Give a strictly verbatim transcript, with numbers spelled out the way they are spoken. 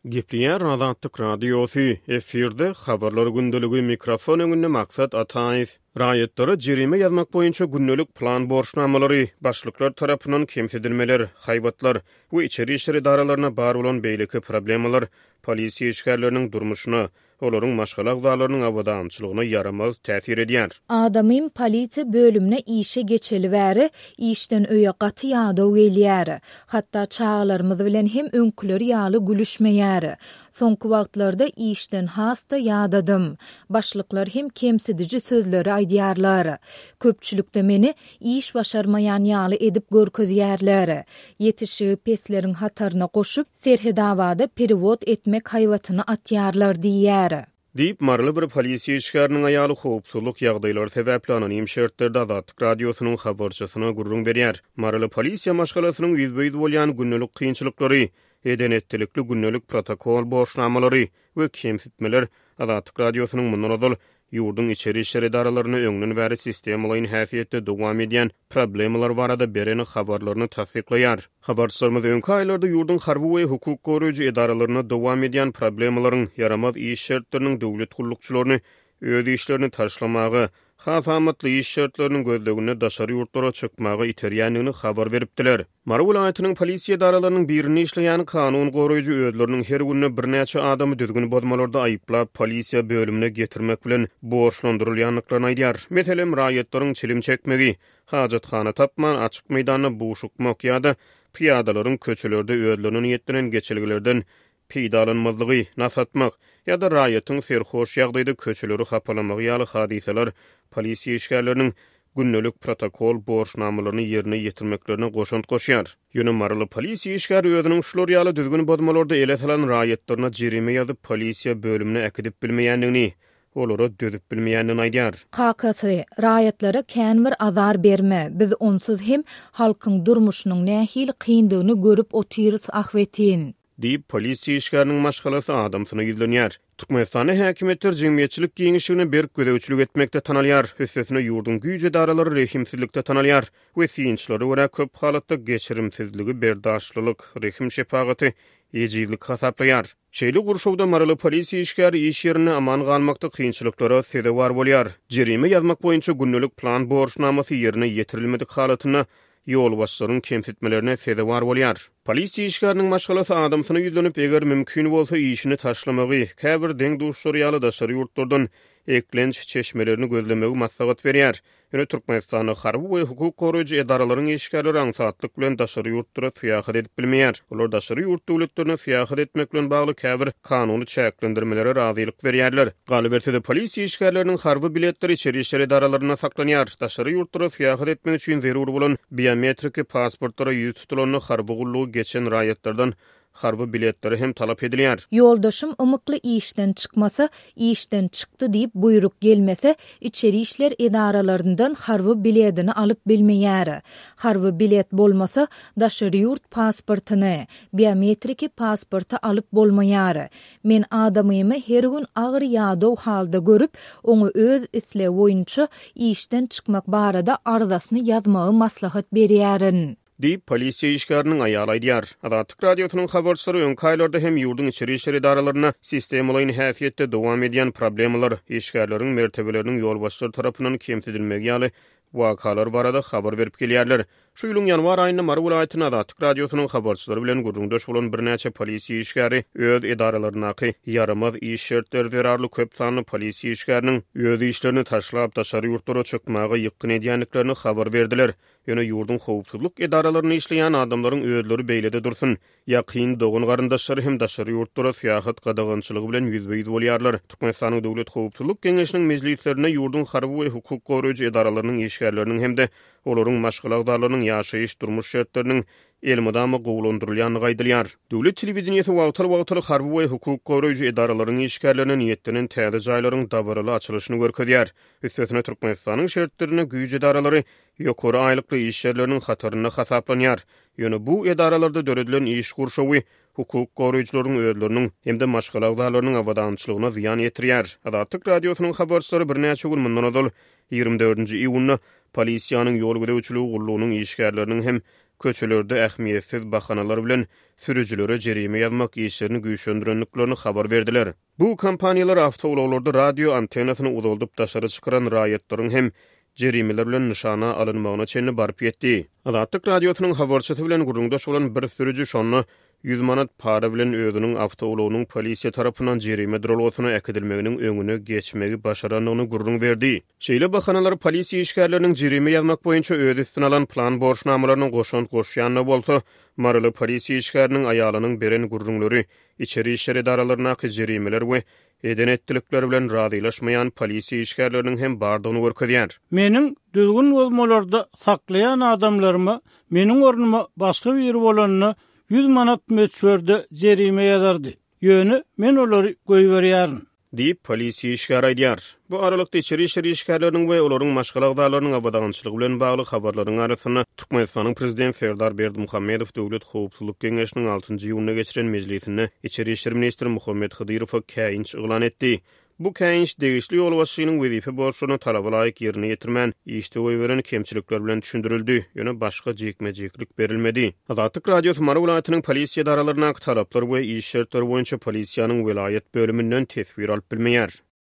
Gepleyen Azatlyk radiosu efirde habarlar gündeligi mikrofon öňünde maksat Ataýew. Raýatlara jerime ýazmak boýunça günnelik plan borçnamalary, başlyklar tarapyndan kemsedilmeler, haýwatlar we içeri işleri idaralaryna bar bolan beýleki problemalar polisiýa işgärleriniň durmuşyna, olaryň maşgala agdalarynyň awadançylygyna yaramaz täsir edýär. Adamym polisiýa bölümine işe geçeli bäri işden öýe gaty ýadaw gelýär. Hatda çağlarymyz bilen hem öňküleri ýaly gülüşmeýär. Soňky wagtlarda işden hasta ýadadım. Başlyklar hem kemsedici sözleri aýdýarlar. Köpçülükde meni iş başarmayan ýaly edip görkezýärler. Yetişi pesleriň hatarına goşup serhedawada perewod etmek haýwatyny atýarlar diýär. Diýip marly bir polisiýa işgäriniň aýaly howpsuzlyk ýagdaýlary sebäpli anonim şertleri Azatlyk radiosynyň habarçysyna gurrun berýär. Marly polisiýa maşgalasynyň ýüzbeýiz bolýan günnelik kynçylyklary, edenetlikli günnelik protokol borçnamalary we kemsitmeler Azatlyk radiosynyň mundan ýurdun içeri işleri idaralaryny öňden bäri sistemalaryň häsiýetde dowam edýän problemalar barada bereni habarlaryny tasdiklaýar. Habarçylarymyz öňki aýlarda ýurdun harby we hukuk goraýjy idaralaryna dowam edýän problemalaryň yaramaz iş şertleriniň döwlet gullukçylaryny öz işlerini taşlamagy, hasamatly iş şertleriniň gözlegine daşary ýurtlara çykmagy iterýänligini habar beripdiler. Mara welaýatynyň polisiýa idaralarynyň birini işleýän kanun goraýjy özleriniň her gününe birnäçe adamy düzgün bodmalarda aýyplap polisiýa bölümine getirmek bilen borçlandyrylýanlyklaryny aýdýar. Meselem raýatlaryň çilim çekmegi, hajatxana tapman, açyk meýdanyna buşukmak ýa-da piýadalaryň köçelerde özleriniň ýetlenen geçilgilerden peýdalanmazlygy nasatmak ýa-da raýatyň serhoş ýagdaýda köçeleri hapalamagy ýaly hadiseler polisiýa işgärleriniň günnelik protokol borçnamalaryny ýerine ýetirmeklerine goşant goşýar. Ýöne marly polisiýa işgäri özüniň şular ýaly düzgün bodmalarda ele salan raýatlaryna jerime ýazyp polisiýa bölümine äkidip bilmeýänligini, olara dödüp bilmeýänligini aýdýar. Kakasy raýatlara kän bir azar berme. Biz onsuz hem halkyň durmuşynyň nähili kyndygyny görüp otyrys ahwetin. Diýip polisiýa işgäriniň maşgalasy adamsyna ýüzlenýär. Türkmenistany häkimetler jemgyýetçilik giňişigine berk gödäwçilik etmekde tanalýar. Hössesine ýurdun güýje daralary rehimsizlikde tanalýar we synçlary wara köp halatda geçirimsizligi, berdaşlylyk, rehim şefagaty, ejizlik hasaplaýar. Şeýle gurşawda marly polisiýa işgäri iş ýerine aman galmakda kynçylyklara sebäp bolýar. Jerime ýazmak boýunça günnelik plan borçnamasy ýerine ýetirilmedik halatyna ýol başlaryň kemsitmelerine sebäp bolýar. Polisiýa işgäriniň maşgalasy adamsyna ýüzlenip eger mümkin bolsa işini taşlamagy, käbir deň duşlary ýaly daşary ýurtlardan eklenç çeşmelerini gözlemegi maslahat berýär. Ýöne Türkmenistanyň harby we hukuk goraýjy idaralaryň işgärleri aňsatlyk bilen daşary ýurtlara syýahat edip bilmeýär. Olar daşary ýurt döwletlerine syýahat etmek bilen bagly käbir kanuny çäklendirmelere razylyk berýärler. Galy bersede polisiýa işgärleriniň harby biletleri içeri işleri idaralaryna saklanýar. Daşary ýurtlara syýahat etmek üçin zerur bolan biometrik pasportlara ýüz tutulany harby gullugy geçen raýatlardan harby biletleri hem talap edilýär. Ýoldaşym ymykly işden çykmasa, işden çykdy diýip buyruk gelmese, içeri işler idaralaryndan harby biletini alyp bilmeýär. Harby bilet bolmasa, daşary ýurt pasportyny, biometrik pasporty alyp bolmaýar. Men adamymy her gün agyr ýadaw halda görüp, oňa öz isle boýunça işden çykmak barada arzasyny ýazmagy maslahat berýärin. Diýip polisiýa işgäriniň aýaly aýdýar. Azatlyk radiosynyň habarçylary öňki aýlarda hem ýurdun içeri işleri idaralaryna sistemalaryň häsiýetde dowam edýän problemalar, işgärleriň mertebeleriniň ýolbaşçylary tarapyndan kemsedilmegi ýaly wakalar barada habar berip gelýärler. Şu ýylyň ýanwar aýynda Mara welaýatynyň Azatlyk radiosynyň habarçylary bilen gurrundaş bolan birnäçe polisiýa işgäri öz idaralarynaky yaramaz iş şertleri zerarly köp sanly polisiýa işgäriniň öz işlerini taşlap daşary ýurtlara çykmagy ýykyn edýänliklerini habar berdiler. Ýöne ýurdun howpsuzlyk idaralaryny işleýän adamlaryň özleri beýlede dursun. Ýakyn dogun garyndaşlary hem daşary ýurtlara syýahat gadagançylygy bilen ýüzbeýiz bolýarlar. Türkmenistanyň döwlet howpsuzlyk geňeşiniň mejlislerine ýurdun harby we hukuk goraýjy idaralarynyň işgärleriniň hemde olaryň maşgala agdalarynyň ýaşaýyş durmuş şertleriniň elmydamy gowlandyrylýanyny gaýdylýar. Döwlet telewizionýasy wagtly-wagtly harby we hukuk goraýjy idaralarynyň işgärlerine niýetlenen täze jaýlaryň dabaraly açylyşyny görkezýär. Üstesine Türkmenistanyň şertlerine güýje idaralary ýokary aýlykly iş ýerleriniň hataryna hasaplanýar. Ýöne bu idaralarda döredilen iş gurşawy hukuk goraýjylaryň özleriniň hemde maşgala agdalarynyň awadançylygyna ziýan ýetirýär. Azatlyk radiosynyň habarçylary birnäçe gün mundan ýygrimi dördünji iýuny polisiýanyň ýol gödäwçiligi gullugynyň işgärleriniň hem köçelerde ähmiýetsiz bahanalar bilen sürüjülere jerime ýazmak işlerini güýçlendirenliklerini habar berdiler. Bu kampaniýalar awtowaglarda radio antenasyny uzaldyp daşary çykaran raýatlaryň hem jerimeler bilen nişana alınmagyna çenli barp ýetdi. Azatlyk radiosynyň habarçysy bilen gurrundaş bolan bir sürüjü şonu yüz manat para bilen özüniň awtowaglarynyň polisiýa tarapyndan jerime durulgysyna ekdilmeginiň öňüne geçmegi başaranlygyny gurrun berdi. Şeýle bahanalar polisiýa işgärleriniň jerime ýazmak boýunça öz üstüne alan plan borçnamalaryny goşan goşýanly bolsa, maraly polisiýa işgäriniň aýalynyň beren gurrunlary içeri işler edaralaryna jerimeler we edenetlikler bilen razylaşmaýan polisiýa işgärleriniň hem bardygyny görkezýär. Meniň düzgün bolmalarda saklayan adamlarymy meniň ornuma başga biri bolanyny yüz manat möçberde jerime ýazardy. Ýöne men olary goýberýärdim. Diýip polisiýa işgär aýdýar. Bu aralykda içeri işler işgärleriniň we olaryň maşgalagdalarynyň abadançylygy bilen bagly habarlaryň arasyna Türkmenistanyň prezident Serdar Berdimuhammedow Döwlet Howpsuzlyk Geňeşiniň altynjy ýylyna geçiren mejlisinde içeri işler ministri Muhammed Hydyrow käýinç ýylan etdi. Bu käýinç degişli ýol başçynyň wezife borçlaryny talaba laýyk ýerine ýetirmän, işde goýberen kemçilikler bilen düşündirildi. Ýöne başga jekmejeklik berilmedi. Azatlyk radiosy Mara welaýatynyň polisiýa daralaryna talaplar we iş şertleri boýunça polisiýanyň welayet bölümünden tesbir alyp bilmeýär.